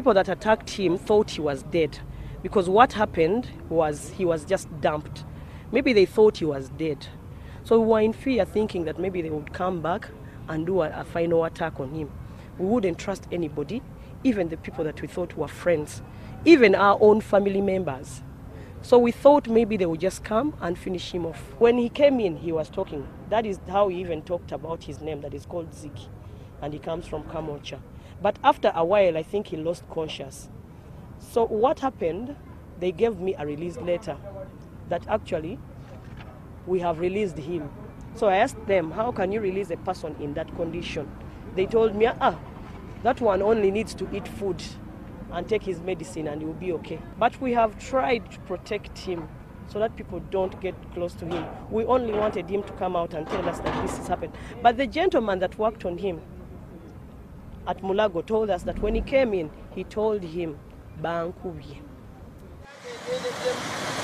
people that attacked him thought he was dead, because what happened was he was just dumped. Maybe they thought he was dead. So we were in fear, thinking that maybe they would come back and do a final attack on him. We wouldn't trust anybody, even the people that we thought were friends, even our own family members. So we thought maybe they would just come and finish him off. When he came in, he was talking. That is how he even talked about his name, that is called Ziggy, and he comes from Kamocha. But after a while, I think he lost conscious. So what happened, they gave me a release letter that actually we have released him. So I asked them, how can you release a person in that condition? They told me, that one only needs to eat food and take his medicine and he will be okay. But we have tried to protect him so that people don't get close to him. We only wanted him to come out and tell us that this has happened. But the gentleman that worked on him at Mulago told us that when he came in, he told him, Bankubi.